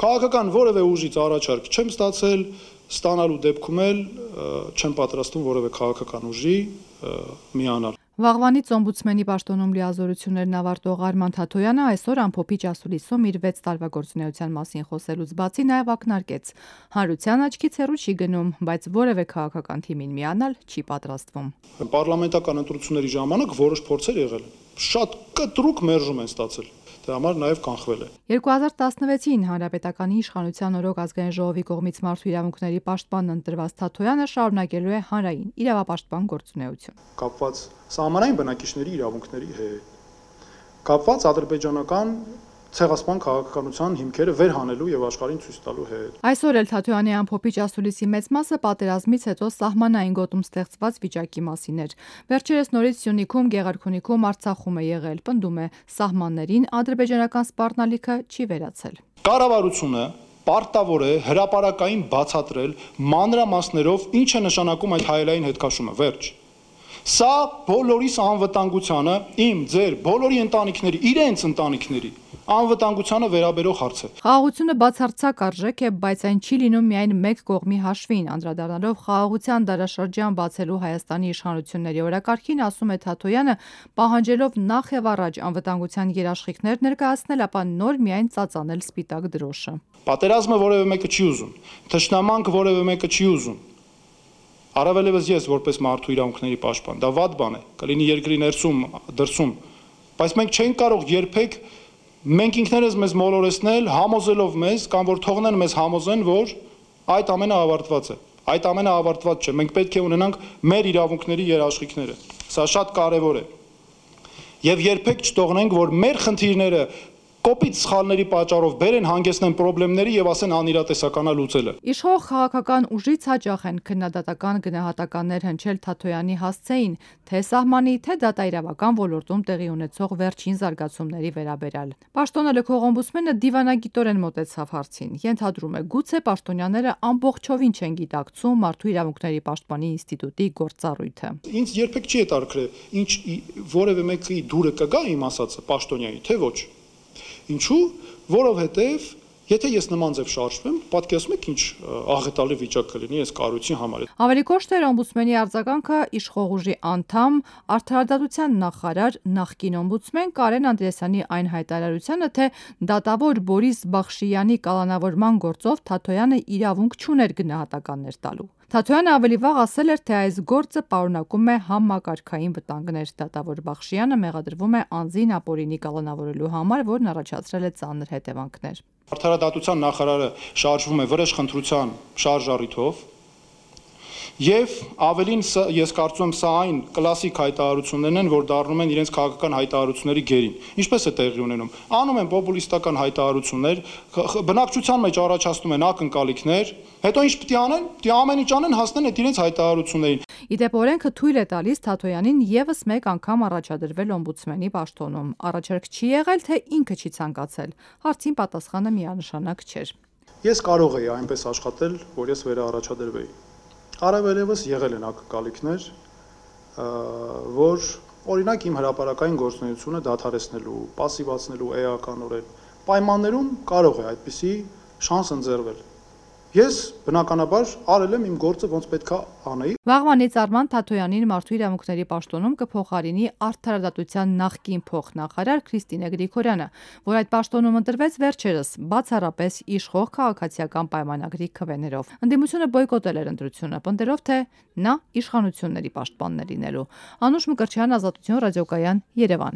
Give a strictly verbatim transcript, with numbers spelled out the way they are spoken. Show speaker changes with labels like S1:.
S1: Քաղաքական որևէ ուժից առաջարկ չեմ ստացել, ստանալու դեպքում էլ չեմ պատրաստվում որևէ քաղաքական ուժի միանալ։
S2: Վաղվանից օմբուդսմենի պաշտոնում լիազորություններն ավարտող Արման Թաթոյանը այսօր ամփոփիչ ասուլիսում իր վեց տարվա գործունեության մասին խոսելուց բացի նաև ակնարկեց. հանրության աչքից հեռու չի գնում, բայց որևէ քաղաքական թիմին միանալ չի պատրաստվում։
S1: Պարլամենտական ընտրությունների ժամանակ որոշ փորձեր եղել, շատ կտրուկ մերժում են ստացել։ Դրա համար նաև կանխվել է։
S2: երկու հազար տասնվեցին Հանրապետականի իշխանության օրոք ազգային ժողովի կողմից մարդու իրավունքների պաշտպանն ընտրված Թաթոյանը շարունակելու է հանրային իրավապաշտպան գործունեություն։
S1: Կապված սահմանային բնակիչների իրավունքների հետ, կապված ադրբեջանական ցեղասպան քաղաքականության հիմքերը վերհանելու եւ աշխարհին ցույց տալու հետ։
S2: Այսօր էլ Թաթոյանի ամփոփիչ ասուլիսի մեծ մասը պատերազմից հետո սահմանային գոտում ստեղծված վիճակի մասին էր։ Վերջերս նորից Սյունիքում, Գեղարքունիքում, Արցախում է եղել, պնդում է, սահմաններին ադրբեջանական սպառնալիքը չի վերացել։
S1: Կառավարությունը պարտավոր է հրապարակային բացատրել մանրամասներով ինչ է նշանակում այդ հայելային հետքաշումը, վերջ։ Սա բոլորիս անվտանգությանը, իմ, ձեր, բոլորի ընտանիքների, իրենց ընտանիքների անվտանգությանը վերաբերող հարց է։
S2: Խաղաղությունը բացարձակ արժեք է, բայց այն չի լինում միայն մեկ կողմի հաշվին, անդրադառնալով խաղաղության դարաշրջան բացելու Հայաստանի իշխանությունների օրակարգին, ասում է Թաթոյանը, պահանջելով նախ եւ առաջ անվտանգության երաշխիքներ ներկայացնել, ապա նոր միայն ծածանել սպիտակ դրոշը։
S1: Պատերազմը որևէ մեկը չի ուզում, թշնամանք որևէ մեկը չի ուզում։ Առավելևս ես որպես մարդու իրավունքների պաշտպան, դա վատ բան է, կլինի երկրի ներսում, դրսում, բայց մենք չենք կարող երբեք մենք ինքներս մեզ մոլորեցնել, համոզելով մեզ կամ որ թողնեն մեզ համոզեն, որ այդ ամենը ավարտված է։ Այդ ամենը ավարտված չէ։ Մենք պետք է ունենանք մեր իրավունքների երաշխիքները։ Սա շատ կարևոր է։ Եվ երբեք չթողնենք, որ մեր խնդիրները կոպիտ սխալների պատճառով բերեն հանգեցնեն խնդիրների եւ ասեն անիրատեսականա լուծելը։
S2: Իշխող քաղաքական ուժից հաճախ են քննադատական գնահատականներ հնչել Թաթոյանի հասցեին, թե սահմանի, թե դատաիրավական ոլորտում տեղի ունեցող վերջին զարգացումների վերաբերյալ։ Պաշտոնը լքող օմբուդսմենը դիվանագիտորեն մոտեցավ հարցին, ենթադրում է, գուցե պաշտոնյաները ամբողջովին չեն գիտակցում մարդու իրավունքների պաշտպանի ինստիտուտի գործառույթը։
S1: Ինձ երբեք չի հետաքրքրել, ինչ որևէ մեկի դուրը կգա իմ ասածը պաշտոնյայի, թե ոչ։ Ինչու, որովհետև եթե ես նման ձև շարժվեմ, պատկերացնում եք ինչ աղետալի վիճակ կլինի այս կառույցի համար։
S2: Ավելի կոշտ էր օմբուդսմենի արձագանքը իշխող ուժի անդամ, արդարադատության նախարար, նախկին օմբուդսմեն Կարեն Անդրեասյանի այն հայտարարությանը, թե դատավոր Բորիս Բախշյանի կալանավորման գործով Թաթոյանը իրավունք չուներ գնահատականներ տալու։ Թաթոյանը ավելի վաղ ասել էր, թե այս գործը պարունակում է համակարգային վտանգներ։ Դատավոր Բախշյանը մեղադրվում է անձին ապօրինի կալանավորելու համար, որն առաջացրել է ծանր հետևանքներ։
S1: Արդարադատության նախարարը շարժվում է վրեժխնդրության շարժառիթով եւ ավելին ես կարծում եմ սա այն կլասիկ հայտարարություններն են, որ դառնում են իրենց քաղաքական հայտարարությունների գերին։ Ինչպես է տեղի ունենում։ Անում են պոպուլիստական հայտարարություններ, բնակչության մեջ առաջացնում են ակնկալիքներ, հետո ինչ պետք է անեն, պետք է ամեն ինչ անեն հասնեն այդ իրենց հայտարարություններին։
S2: Իդեպ օրենքը թույլ է տալիս Թաթոյանին եւս մեկ անգամ առաջադրվել օմբուդսմենի պաշտոնում։ Առաջարկ չի եղել, թե ինքը չի ցանկացել։ Հարցին պատասխանը միանշանակ չէր։
S1: Ես կարող էի այնպես աշխատել, որ ես վերաառաջադրվեի։ Առավելևս եղել են ակնկալիքներ, որ օրինակ իմ հրապարակային գործունեությունը դադարեցնելու, պասիվացնելու էականորեն պայմաններում կարող է այդպիսի շանս ընձեռվել։ Ես բնականաբար արել եմ իմ գործը ոնց պետք է անեի։
S2: Վաղվանից Արման Թաթոյանին մարդու իրավունքների պաշտոնում կփոխարինի արդարադատության նախկին փոխնախարար Քրիստինե Գրիգորյանը, որ այդ պաշտոնում ընտրվեց վերջերս բացառապես իշխող քաղաքացիական պայմանագրի քվեներով։ Ընդդիմությունը բոյկոտել էր ընտրությունը, պնդելով, թե նա իշխանությունների պաշտպանն է լինելու։ Անուշ Մկրտչյան, Ազատություն ռադիոկայան, Երևան։